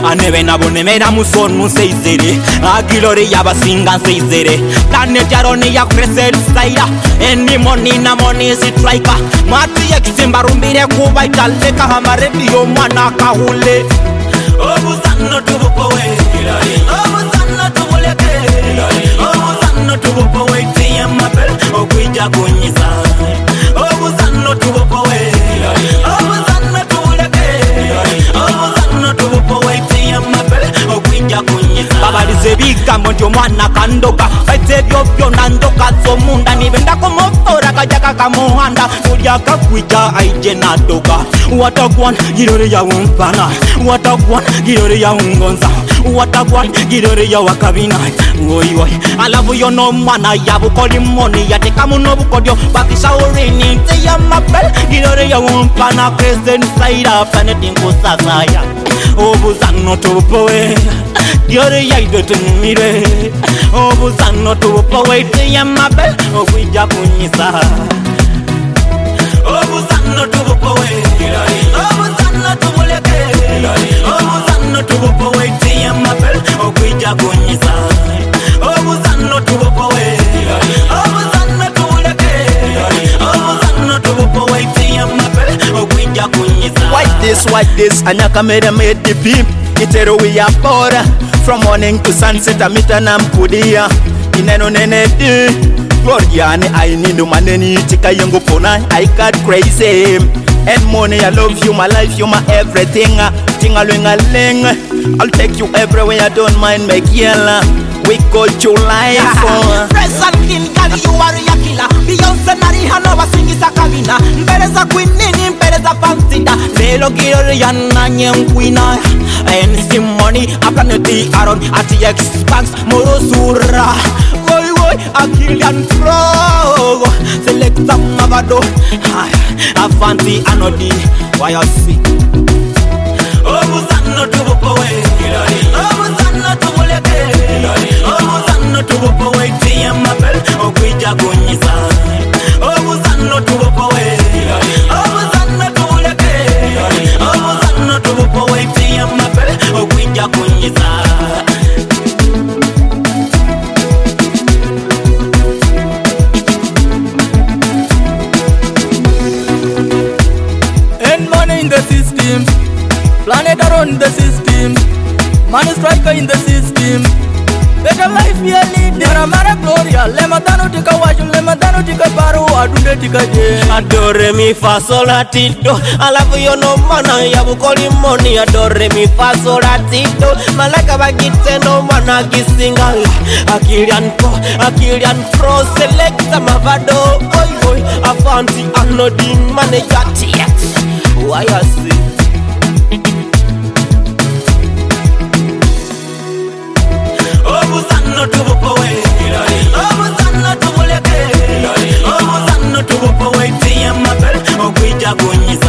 anebe nabonemera musonu seizere agilore yabasinga seizere planet yaroni ya crescent style any money na money is striker mati yaksimba rumbire kuba italeka hamaredio mwana kahule obuzanno tubukowe obuzanno tubuleke obuzanno tubukowe tiyamapel okwija kunyiza obuzanno tubukowe obuzanno tubuleke obuzanno tubukowe tiyamapel okwija kunyiza babalize bigambo nti omwana kandoka baite byobyo nandoka zomunda nibenda kumofora kajaka kamuhanda ulyaka kwija aije nadoka watagwan girore ya umpana watagwan girore ya ungonza watagwan girore ya wakabina woi woi alavu yono mwana ya bukoli moni ya teka muno bukodyo bakisha urini te ya mapel girore ya umpana crescent side planet inkusasa ya obuzanno tupowe girore ya idotumire obuzanno tupowe te ya mapel okwija kunyisa obuzanno tupowe obuzanno tubuleke obuzanno tupowe te ya mapel okwija kunyisa obuzanno tupowe obuzanno tubuleke obuzanno tupowe te ya mapel okwija kunyisa White this anyaka made the beam itero we are bora from morning to sunset amita namkudia ineno nene di Gloriani I need no maneni tika yongo pona I got crazy and money I love you my life you my everything tingaling I'll take you everywhere I don't mind make yella we go to life Present king girl you are a killer Beyonce na Rihanna wasingisa kabina Mpereza queen nini mpereza fansida Lelo girore ya nanye mkwina NC money aplaneti aron ATX banks morosura Woi woi a Kilian Pro Selecta mavado Afanti anodi wayasi obuzanno tubukowe obuzanno tubuleke obuzanno tubukowe tiyamapel okwija kunyisa obuzanno tubukowe obuzanno tubuleke obuzanno tubukowe tiyamapel okwija kunyisa and money in the system planet around the system man is striker in the system better life we are leading amara gloria lematano tika washu lematano tika paru adunde tika je adore mi fa sol la ti do alafu yono mana ya bukoli moni adore mi fa sol la ti do malaka bagite no mana gisinga Akilian pro selecta mavado oi oi afanti anodin mane yati why I see obuzanno tubukowe obuzanno tubuleke obuzanno tubukowe tiyamapel okwija kunyisa